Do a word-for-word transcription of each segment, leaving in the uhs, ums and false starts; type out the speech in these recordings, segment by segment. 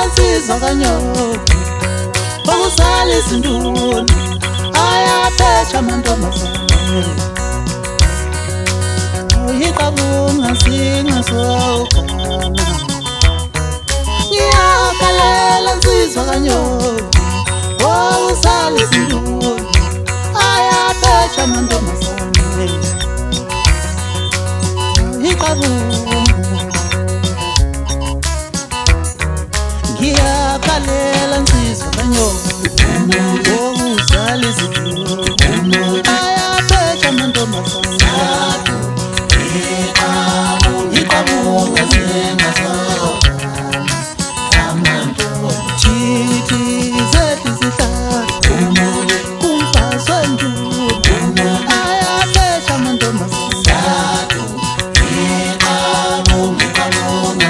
nsizwa kanyoko okusala izinduna ayaphetsha amantombazane uyicabunga singasogana ngiyakalela nsizwa kanyoko okusala izinduna ayaphetsha amantombazane uyicabunga ngiyakalela nsizwa kanyoko okusala izinduna ayaphetsha amantombazane ngiyicabunga singasogana thithi zethu zihlala kumfazi wenduna ayaphetsha amantombazane ngiyicabunga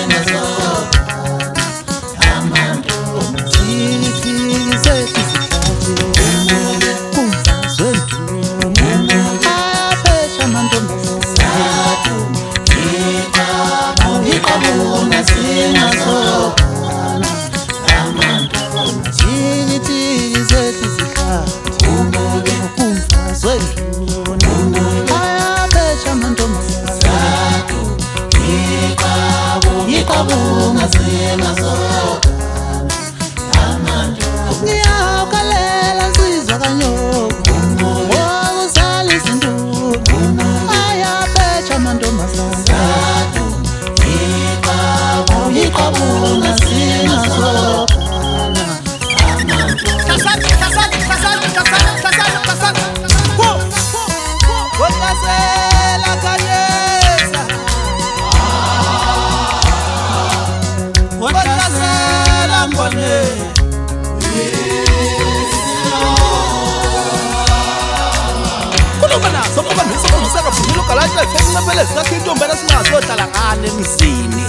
ngiyakalela nsizwa kanyoko okusala izinduna ayaphetsha amantombazane ngiyicabunga singasogana Wekasela kanyesa Wekasela mbone Kulungana sokuba nisokuziseka futhi ukalahle sokunqaphele sakhe intombela singazohlala ngane emzini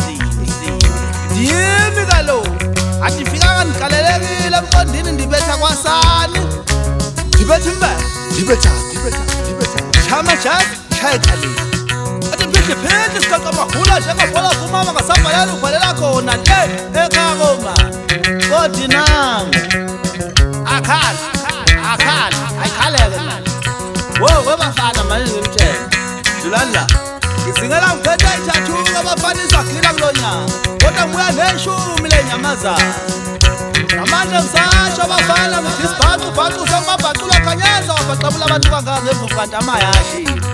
Yimi kalo athi fika kangikalelekile emqondini ndibetha kwasani Ndibetha imbe ndibetha ndibetha ndibetha Chama chama chayikhali athi phinde phinde siqaqa mahula njengabhola kumama ngasabalela ubhalela khona le ekhakoma kodwa nangu akhala akhala ayikhaleke manje wo webafana manje ngimtshela dlulani ngizingela ngiphethe ithathu abafana izakhila kulonyaka kodwa ngibuya neshumi lenyamazana amanje ngisasho abafana ngithi isibhacu bhacu semabhacula khanyeza wabaqabula abantu kangaka ngemvubu kanti amayashi